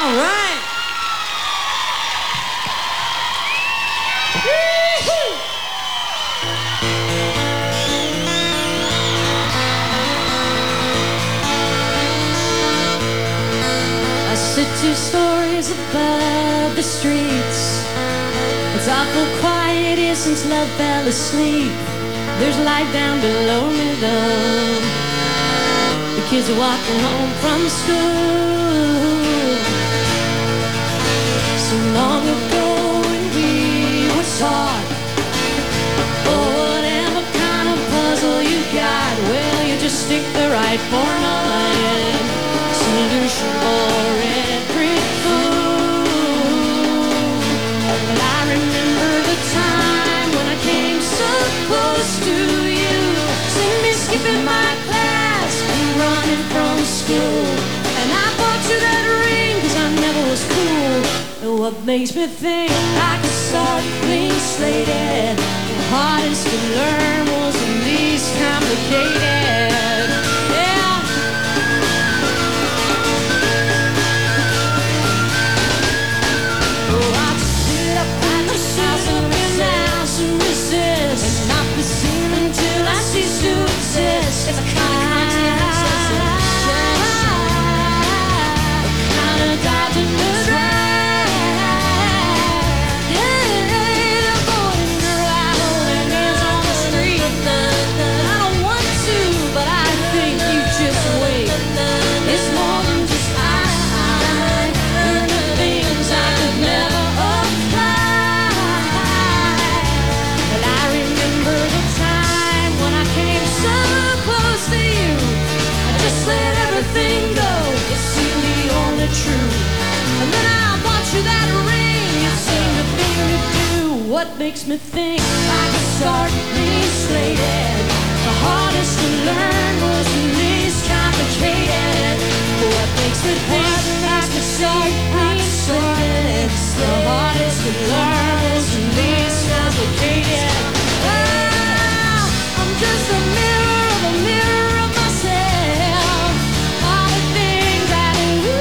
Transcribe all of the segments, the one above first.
All right. I sit 2 stories above the streets. It's awful quiet here since love fell asleep. There's light down below me though. The kids are walking home from school. So long ago when we were taught, oh, whatever kind of puzzle you got, well, you just stick the right formula in. Solution for every fool. But I remember the time when I came so close to you. See me skipping my class and running from school. And I bought you that ring 'cause I never was cool. And what makes me think I could start clean slated? The hardest to learn was the least complicated. Yeah. Oh, I just sit up at the house and resist and resist, and not be seen until I cease to exist. It's a kind of dodging the track. Hey, the boy and girl out holding hands on the street. I don't want to, but I think you just wait. It's more than just I and the things I could never apply. But I remember the time when I came so close to you. I just let everything go. It seemed the only truth. And then I bought you that ring. It seemed the thing to do. What makes me think I could start clean slated? The hardest to learn was the least complicated. What makes me think I could start clean slated? The hardest to learn was the least complicated. Oh, I'm just a mirror of myself. All the things I do.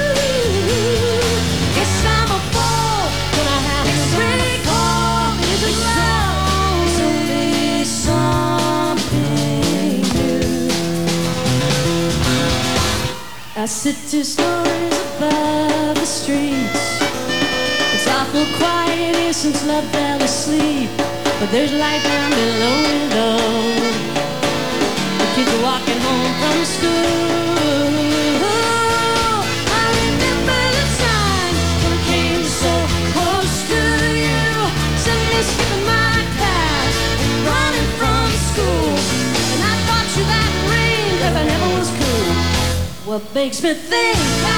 Guess I'm a fool when I have to recall. Is it love? It's only something new. I sit 2 stories above the streets. It's awful quiet here since love fell asleep. But there's light down below me though. The kids are walking home from school. I remember the time when I came so close to you. Suddenly skipping my class and running from school. And I bought you that ring 'cause I never was cool. What makes me think